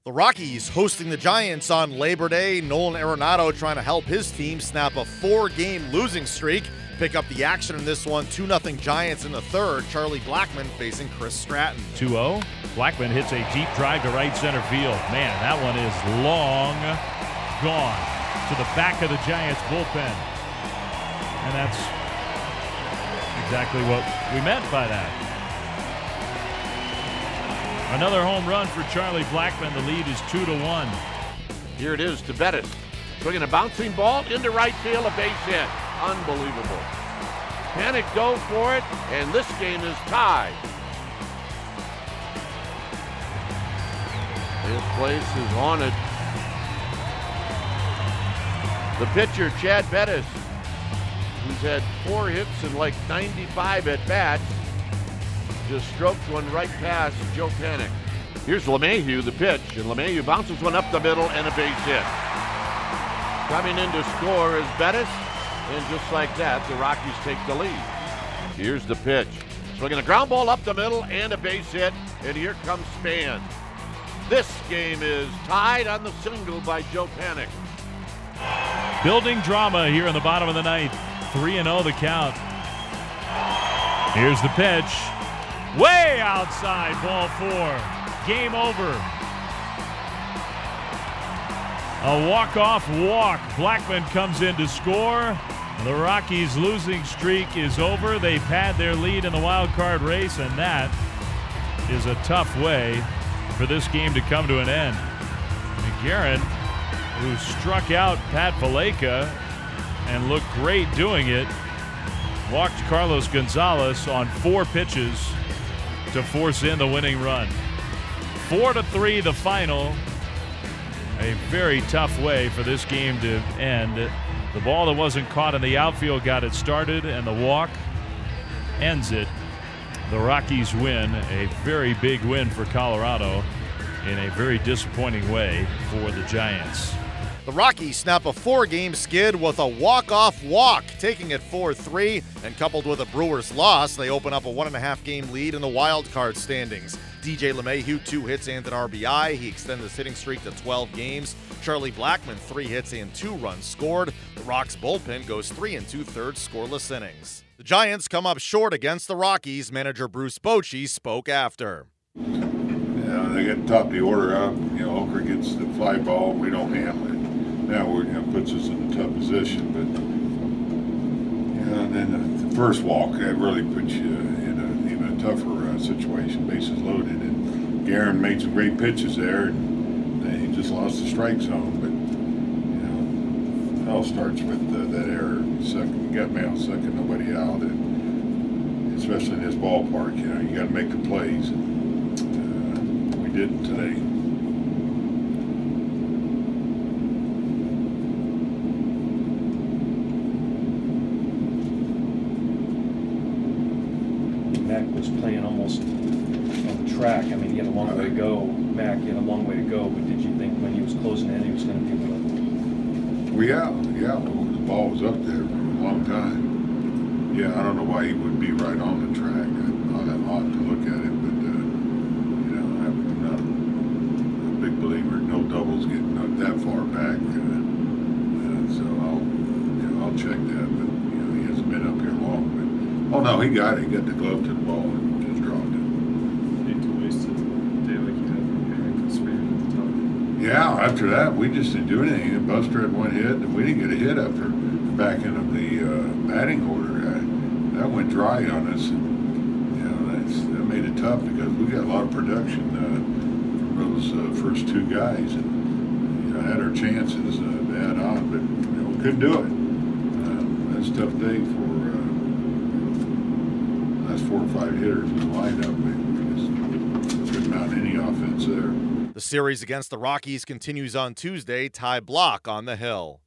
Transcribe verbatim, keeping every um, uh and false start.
The Rockies hosting the Giants on Labor Day. Nolan Arenado trying to help his team snap a four-game losing streak. Pick up the action in this one, two nothing Giants in the third. Charlie Blackmon facing Chris Stratton. two oh. Blackmon hits a deep drive to right center field. Man, that one is long gone to the back of the Giants bullpen. And that's exactly what we meant by that. Another home run for Charlie Blackmon. The lead is two to one. Here it is to Bettis. Swinging a bouncing ball into right field, a base hit. Unbelievable. Panic go for it, and this game is tied. This place is haunted. The pitcher, Chad Bettis, who's had four hits and like ninety-five at bats, just stroked one right past Joe Panic. Here's LeMahieu, the pitch, and LeMahieu bounces one up the middle and a base hit. Coming in to score is Bettis, and just like that, the Rockies take the lead. Here's the pitch. Swinging a ground ball up the middle and a base hit, and here comes Span. This game is tied on the single by Joe Panic. Building drama here in the bottom of the ninth. three and oh the count. Here's the pitch. Way outside, ball four. Game over. A walk-off walk. Blackmon comes in to score. The Rockies' losing streak is over. They've had their lead in the wild card race, and that is a tough way for this game to come to an end. McGarren, who struck out Pat Valaika and looked great doing it, walked Carlos Gonzalez on four pitches to force in the winning run. Four to three the final. A very tough way for this game to end. The ball that wasn't caught in the outfield got it started, and the walk ends it. The Rockies win, a very big win for Colorado in a very disappointing way for the Giants. The Rockies snap a four-game skid with a walk-off walk, taking it four three, and coupled with a Brewers loss, they open up a one-and-a-half game lead in the wild card standings. D J LeMahieu, two hits and an R B I. He extended his hitting streak to twelve games. Charlie Blackmon, three hits and two runs scored. The Rocks bullpen goes three and two-thirds scoreless innings. The Giants come up short against the Rockies. Manager Bruce Bochy spoke after. Yeah, they get top of the order up. You know, Oker gets the fly ball. We don't handle it. Now we're, you know, puts us in a tough position, but you know, and then the first walk that really puts you in a even a tougher uh, situation. Bases loaded, and Guerin made some great pitches there, and he just lost the strike zone. But you know, it all starts with uh, that error. Second, you got me out second, nobody out, and especially in this ballpark, you know, you got to make the plays. And, uh, we didn't today. Mac was playing almost on the track. I mean, he had a long way to go. Mac, he had a long way to go, but did you think when he was closing in, he was going to be able to? Well, yeah, yeah, the ball was up there for a long time. Yeah, I don't know why he would be right on the track. I'll have odd to look at it, but, uh, you know, I'm not a big believer. No doubles getting up that far back. Uh, uh, so I'll, you know, I'll check that, but, you know, he hasn't been up here long. But, oh, no, he got it. He got the glove to the ball and just dropped it. Need to waste a day like you had from Harrington Spaniard at the top. Yeah, after that, we just didn't do anything. And Buster had one hit, and we didn't get a hit after the back end of the uh, batting order. Uh, that went dry on us. And, you know, that's, that made it tough because we got a lot of production uh, from those uh, first two guys. And, you know, had our chances uh, to add on, but, you know, couldn't do it. Uh, that's a tough day for uh, last four or five hitters in the lineup. We just couldn't mount any offense there. The series against the Rockies continues on Tuesday. Ty Block on the Hill.